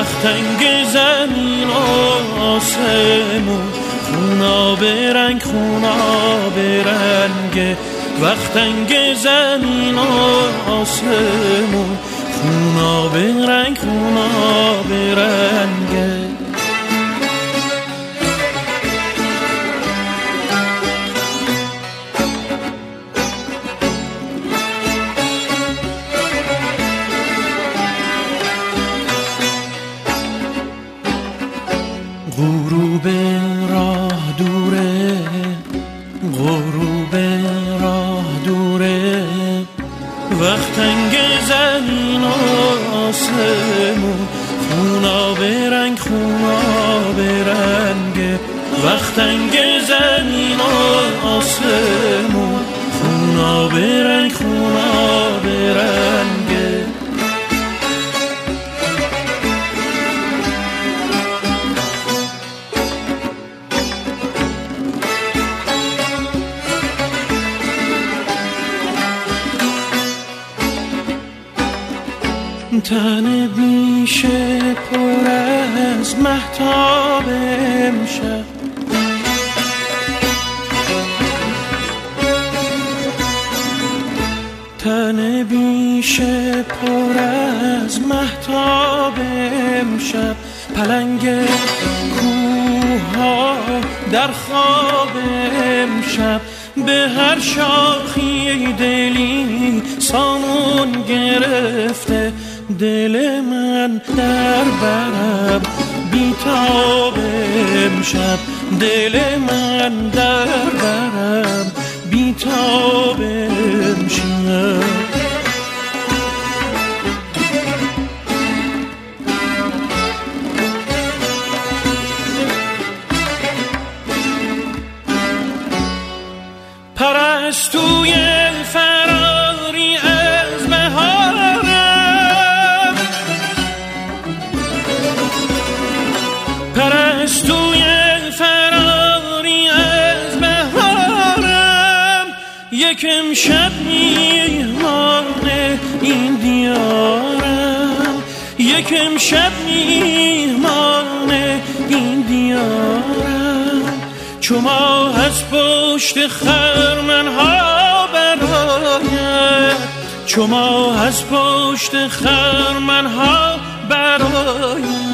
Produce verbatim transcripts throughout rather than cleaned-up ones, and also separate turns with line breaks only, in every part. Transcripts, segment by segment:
وقتنگ زمین و آسمون، خونا به رنگ خونا به رنگ. وقتنگ زمین و آسمون، خونا به رنگ خونا به رنگ. غروب راه دوره، غروب راه دوره. وقتنگ زمین و آسمون، خونا به رنگ خونا به رنگ. وقتنگ زمین و آسمون، خونا به رنگ خونا به رنگ. تن بیشه پر از مهتاب امشب، تن بیشه پر از مهتاب امشب. پلنگ کوها در خواب امشب، به هر شاخی دلی سامون گرفته. دل من در برم بیتاب امشب، دل من در برم بیتاب امشب. پرستوی فراری از بهارم، پرستوی فراری از بهارم. یک امشب میهمان این دیارم، یک امشب میهمان این دیارم. چو ماه از پشت خرمنها براید، چو ماه از پشت خرمنها براید.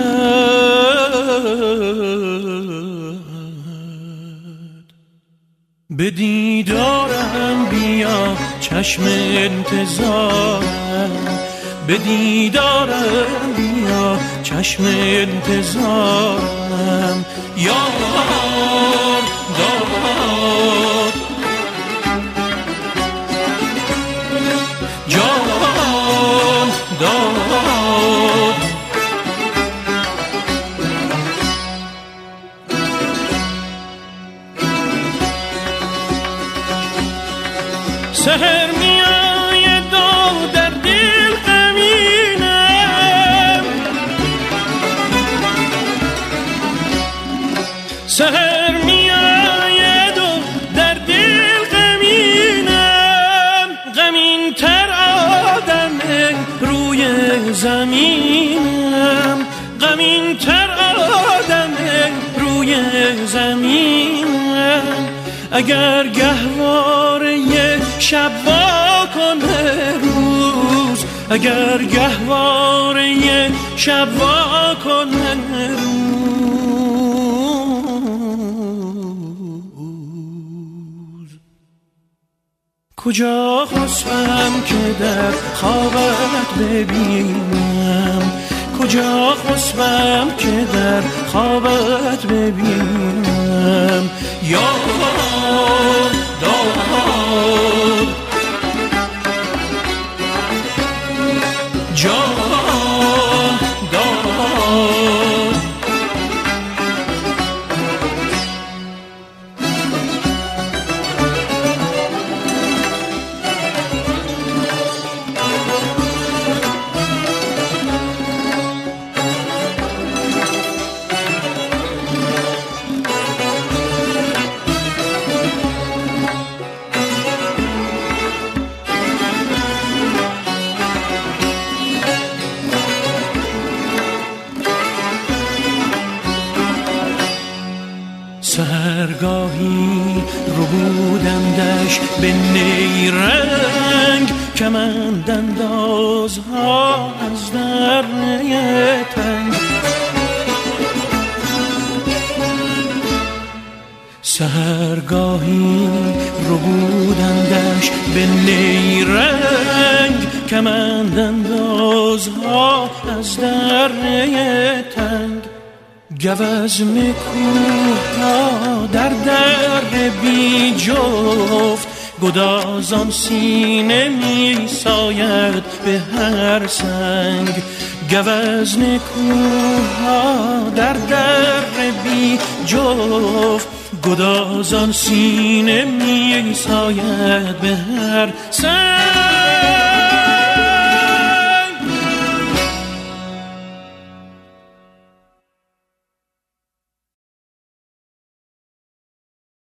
به دیدارم بیا چشم انتظارم، به دیدارم بیا چشم انتظارم. یار داد جان داد، سحر میآید و در دل غمینم، سحر میآید و در دل غمینم. غمین تر آدم روی زمینم، غمین تر آدم روی زمینم. اگر گهواره شب واکنه روز، اگر گهواره شب واکنه روز. کجا خسبم که در خوابت ببینم، کجا خسبم که در خوابت ببینم. یار داد جان داد، به نیرنگ، کمند اندازها از دره تنگ. سحرگاهی رو بودندش به نیرنگ، کمند اندازها از دره تنگ. گوزن کوه ها در در بی جفت، گدازان سینه می ساید به هر سنگ. گوزن کوه ها در در بی جفت، گدازان سینه می ساید به هر سنگ.